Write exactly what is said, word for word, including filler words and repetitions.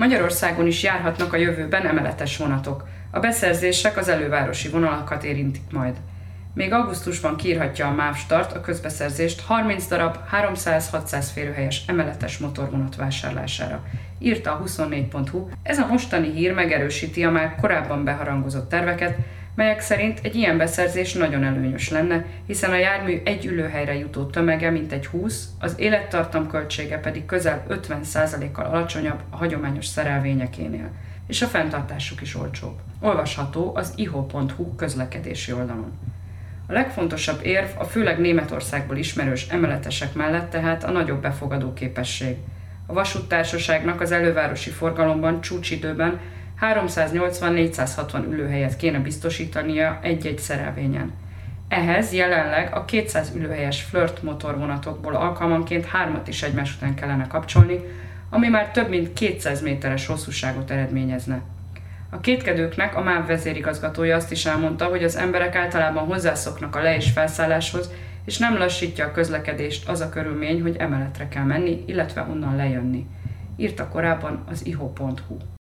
Magyarországon is járhatnak a jövőben emeletes vonatok. A beszerzések az elővárosi vonalakat érintik majd. Még augusztusban kiírhatja a MÁV Start a közbeszerzést harminc darab háromszáz-hatszáz férőhelyes emeletes motorvonat vásárlására, írta a huszonnégy pont hu. Ez a mostani hír megerősíti a már korábban beharangozott terveket, melyek szerint egy ilyen beszerzés nagyon előnyös lenne, hiszen a jármű egy ülőhelyre jutó tömege mintegy húsz, az élettartam költsége pedig közel ötven százalékkal alacsonyabb a hagyományos szerelvényekénél, és a fenntartásuk is olcsóbb. Olvasható az i há pont hu közlekedési oldalon. A legfontosabb érv a főleg Németországból ismerős emeletesek mellett tehát a nagyobb befogadó képesség. A vasúttársaságnak az elővárosi forgalomban csúcsidőben háromszáznyolcvan-négyszázhatvan ülőhelyet kéne biztosítania egy-egy szerelvényen. Ehhez jelenleg a kétszáz ülőhelyes Flirt motorvonatokból alkalmanként hármat is egymás után kellene kapcsolni, ami már több mint kétszáz méteres hosszúságot eredményezne. A kétkedőknek a MÁV vezérigazgatója azt is elmondta, hogy az emberek általában hozzászoknak a le- és felszálláshoz, és nem lassítja a közlekedést az a körülmény, hogy emeletre kell menni, illetve onnan lejönni, írta korábban az i há pont hu.